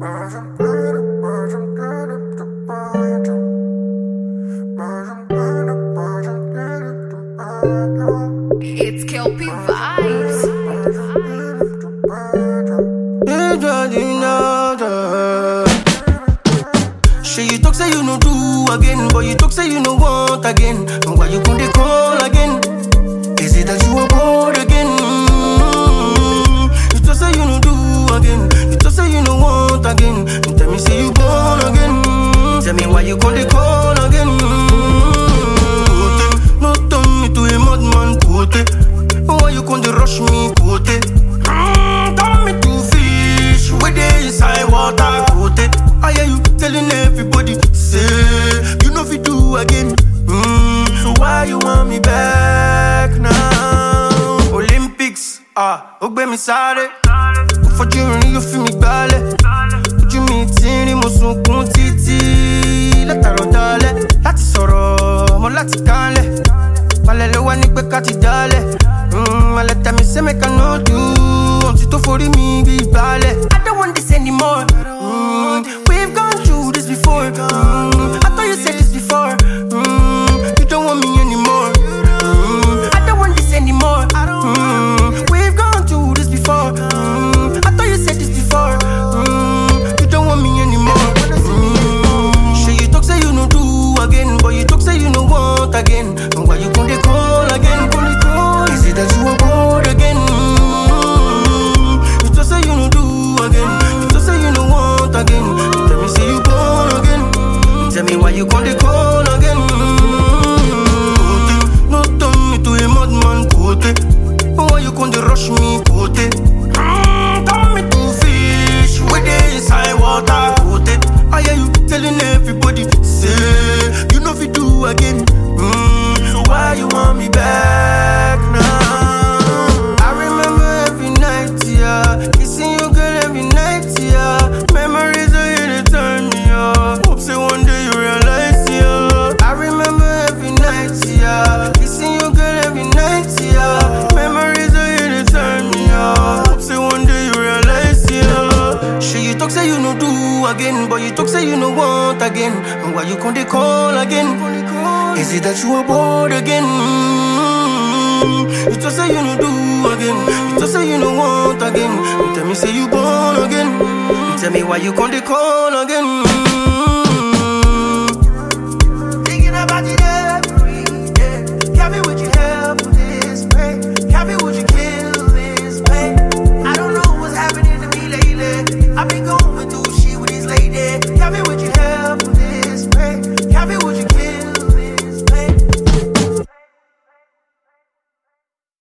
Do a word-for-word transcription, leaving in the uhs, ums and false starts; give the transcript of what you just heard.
It's Kelpie Vibes. Sure you talk say you no do again, but you talk say you no want again. And why you come dey call again? Is it that you are bored again? You talk say you no do again, you talk say you no want again. You tell me say you born again. Tell me why you come dey call again? No turn me to a madman, put it. Why you come dey rush me, put it? Mm, turn me to fish, where they inside water, put it. I hear you telling everybody, say you know if you do again. Mm, so why you want me back now? Olympics, ah, ogbe mi sáré. Kò fojú rin yóò fi mi gbálẹ̀. Ojú mi ti ń rí mo sunkún títí. Látàrọ̀ dalẹ̀, láti sọ̀rọ̀ mo láti kánlẹ̀. Palẹ̀ ló wá ní pé ká ti dálẹ̀. Mm, alẹ́ tẹ̀mí say make I no do. Ohun tó forí mi bí balẹ̀. I don't want this anymore. Mm, we've gone through this before. Mm, I thought you said this before. Mm, you don't want me anymore. Mm, I don't want this anymore. Mm, we've gone through this before. Mm, I thought you said this before. Mm, you don't want me anymore. Mm, sure you talk say you no do again, but you talk say you no want again. And why you come dey call again? Is it that you are bored again? Mm, you talk say you no do again, you talk say you no want again. You tell me say you born again. Tell me why you come dey call again? Mm, no turn me to a madman, put it. Why you come dey rush me, put it? Mm, turn me to fish, where they inside water, put it. I hear you telling everybody, say you know if you do again. Mm, so why you want me back now? I remember every night, yeah, kissing you girl every night, yeah. Memories are here to turn me up. Hope say one day you realize, yeah. I remember every night, yeah, kissing you girl every night, yeah. Memories are here to turn me up. Hope say one day you realize, yeah. Sure you talk say you no do again, but you talk say you no want again. And why you come dey call again? Is it that you are bored again? Mm, you talk say you no do again, you talk say you no want again. You tell me say you born again. You tell me why you come dey call again?